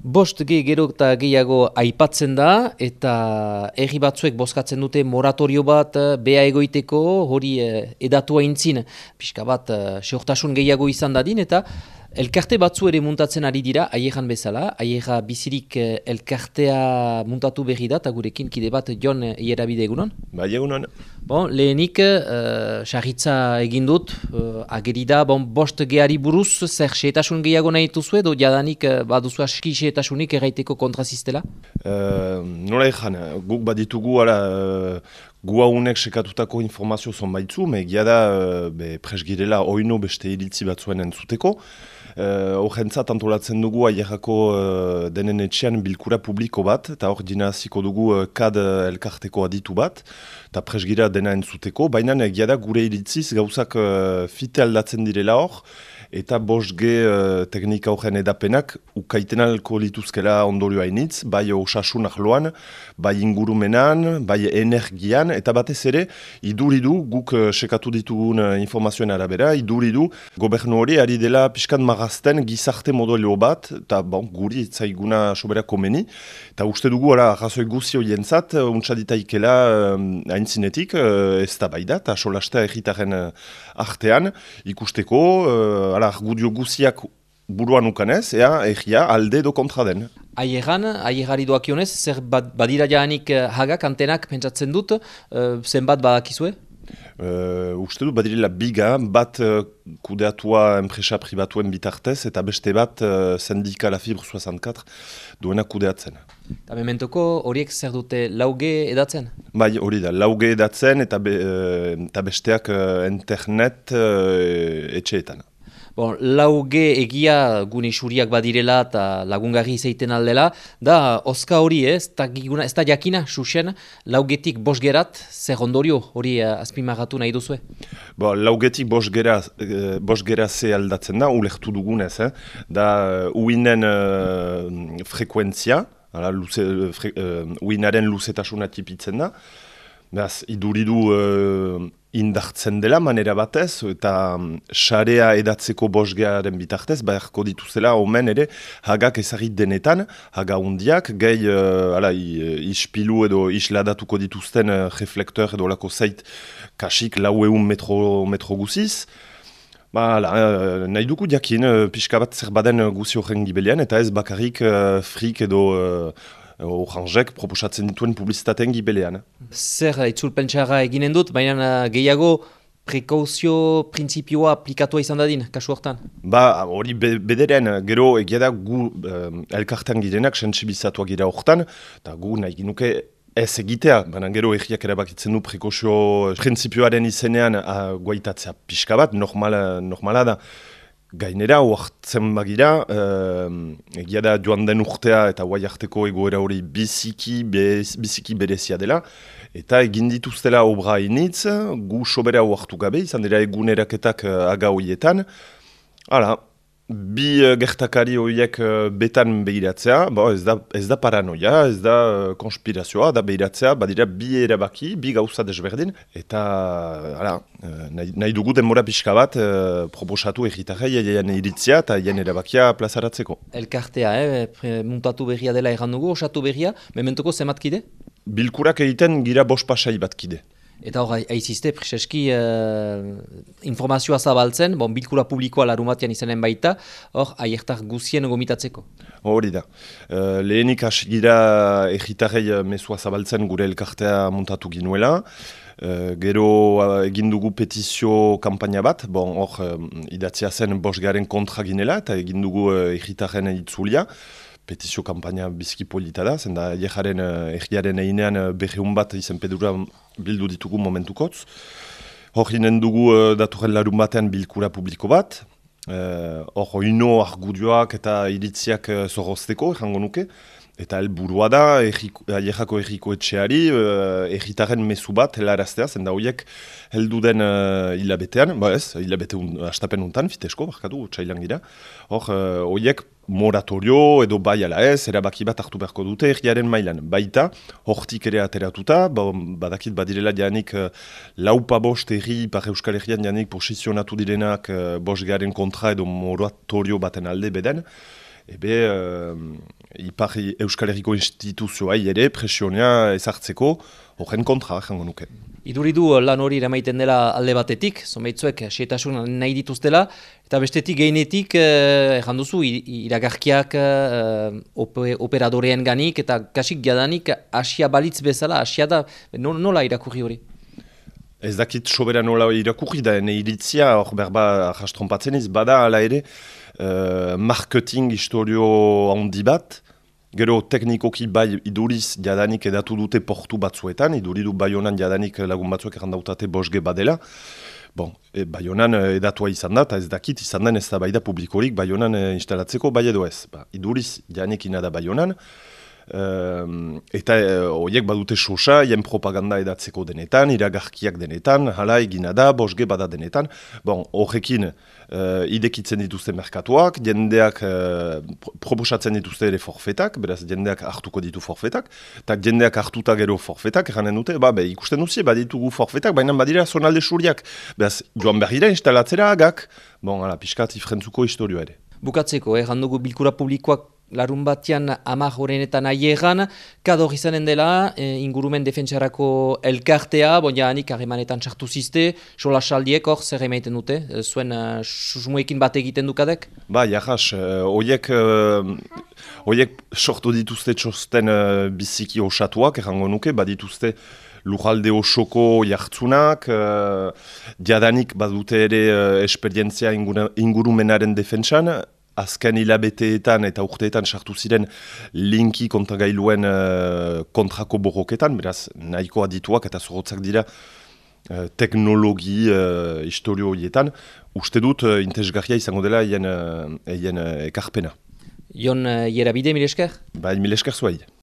Bost gero eta gehiago aipatzen da, eta herri batzuek bozkatzen dute moratorio bat bea egoiteko, hori edatua intzin, pixka bat seurtasun gehiago izan dadin, eta elkarte batzu ere muntatzen ari dira, aieran bezala, aiera bizirik elkartea muntatu berri da, eta gurekin kide bat Jon Ierabide egunon? Bai egunon. Bon, lehenik, sarritza egin dut, ageri da, bost geari buruz, zer xeetasun gehiago nahi duzu edo jadanik baduzu aski xeetasunik erraiteko kontrazistela? Nola ezan, guk baditugu gu haunek sekatutako informazio zonbaitzu, egia da presgirela oino beste iritzi batzuen entzuteko. Horrentzat antolatzen dugu aierako denen etxean bilkura publiko bat, eta hor dinaziko dugu kad elkarteko aditu bat, eta presgira dena entzuteko, baina egia da gure iritziz gauzak fite aldatzen direla hor, eta bosge teknika horren edapenak ukaiten alko lituzkela ondorio hainitz, bai osasun ahloan, bai ingurumenan, bai energian, eta batez ere, iduridu, guk sekatu ditugun informazioen arabera, iduridu, gobernu hori ari dela pixkan marazten gizarte modelo bat, eta guri zaiguna sobera komeni, eta uste dugu, arrazoi guzio jentzat, untsaditaikela haintzinetik, ez da bai da, eta solastea egitaren artean, ikusteko, argudio guziak buruan ukanez, egia alde do kontra den. Aierari doakionez, zer badira jaanik hagak, antenak pentsatzen dut, zenbat badakizue? Uste dut badirela biga, bat kudeatua enpresa pribatuen bitartez, eta beste bat sindika La Fibre 64 duena kudeatzen. Eta mementoko horiek zer dute lauge edatzen? Bai, hori da, lauge edatzen eta besteak internet etxeetan. Bon, lauge egia gune isuriak badirela eta lagungarri izaiten aldela, da oska hori ez da jakina, susen, laugetik bosgerat, zer ondorio hori azpimagatu nahi duzue? Laugetik bosgera ze aldatzen da, ulektu dugunez, da uinen frekuentzia, uinaren luzetasuna tipitzen da, beraz, iduridu indartzen dela manera batez, eta sarea edatzeko bosgearen bitartez, beharko dituzela omen ere hagak ezagit denetan, haga hundiak, gehi ispilu edo isladatuko dituzten reflektor edo lako zeit kasik laueun metro guziz. Nahi dugu jakin, pixka bat zer baden guzi horren gibelian, eta ez bakarrik frik edo Oranjek proposatzen dituen publizitateen gibelean. Zer itzulpentsara eginen dut, baina gehiago prekauzio printzipioa aplikatua izan dadin, kasu hortan? Hori bederen, gero egia da gu elkartean girenak sentsibilizatuak gira hortan, eta gu nahi ginuke ez egitea, baina gero egiak erabakitzen du prekauzio printzipioaren izenean guaitatzea pixka bat, normala da. Gainera, oartzen bagira, egia da joan den urtea eta guai arteko egoera hori biziki berezia dela, eta egin dituztela obra initz, gu sobera oartu gabe, izan dira eguneraketak aga horietan. Bi gertakari horiek betan behiratzea, ez da paranoia, ez da konspirazioa, da behiratzea, badira bi erabaki, bi gauza desberdin, eta nahi dugu denbora pixka bat proposatu egitarra jaien iritzia eta jaien erabakia plazaratzeko. Elkartea, muntatu berria dela erran dugu, osatu berria, mementuko zenbat kide? Bilkurak egiten gira 5 pasai bat kide. Eta hor, aizizte, preseski informazioa zabaltzen, bilkura publikoa larumatian izanen baita, hor, aiertar guzien gomitatzeko. Hori da. Lehenik hasi gira egitarrei mezua zabaltzen gure elkartea muntatu ginuela. Gero egin dugu petizio kampaina bat, hor, idatzia zen bosgaren kontra ginela, eta egin dugu egitarren itzulia. Petizio kampaina biziki polita da, zenda egiaren einean berreun bat izenpedura bildu ditugu momentukotz. Hor ginen dugu datorren larun batean bilkura publiko bat. Hor ino argudioak eta iritziak zorrozteko, errango nuke. Eta helburua da, aierako erriko etxeari, erritaren mezu bat helaraztea, zenda horiek heldu den hilabetean, hilabete astapen untan, fitesko, barkatu, txailan gira. Hor, horiek moratorio edo bai ala ez, erabaki bat hartu beharko dute erriaren mailan. Baita, hortik ere ateratuta, badakit badirela janik laupa bost erri, par Euskal Herrian janik posizionatu direnak bosgearen kontra edo moratorio baten alde beden. Ipar Euskal Herriko instituzioai ere presionea ezartzeko horren kontra, jango nuke. Iduridu lan hori eramaiten dela alde batetik, zonbaitzuek xehetasun nahi dituztela, eta bestetik gehienetik, erran duzu, iragarkiak operadorean ganik, eta kasik jadanik asia balitz bezala, asia da, nola irakurri hori? Ez dakit sobera nola irakurri da, iritzia, hor berba jastrompatzen ez, bada ala ere, marketing historio handi bat, gero teknikoki bai iduriz jadanik edatu dute portu batzuetan, iduridu Baionan jadanik lagun batzuek errandautate bosge badela. Bon, Baionan edatua izan da, eta ez dakit izan den ez da bai da publikorik Baionan instalatzeko bai edo ez. Iduriz jadanik inada Baionan, eta horiek badute sosa, jen propaganda edatzeko denetan, iragarkiak denetan, hala egina da, bosge bada denetan. Bon, horrekin idekitzen dituzte merkatuak, jendeak proposatzen dituzte ere forfetak, beraz jendeak hartuko ditu forfetak, eta jendeak hartuta gero forfetak, erranen dute, ikusten duzi, baditugu forfetak, baina badira zonalde suriak, beraz joan bergira instalatzera agak, bon, ala, piskat ifrentzuko historioa ere. Bukatzeko, handugu bilkura publikoak larun batean 10 horrenetan aiegan, kador izanen dela, ingurumen defentsarako elkartea, hanik harremanetan sartu zizte, sola saldiek hor zer emaiten dute, zuen susmuekin bat egiten dukadek? Jajas, horiek sortu dituzte txosten biziki osatuak, errango nuke, badituzte lujalde osoko jartzunak, jadanik badute ere esperientzia ingurumenaren defentsan, azken hilabeteetan eta urteetan sartu ziren linki kontagailuen kontrako borroketan, beraz nahiko adituak eta zorrotzak dira teknologi historio horietan, uste dut interesgarria izango dela eien ekarpena. Jon Ierabide, mil esker? Mil esker zuai.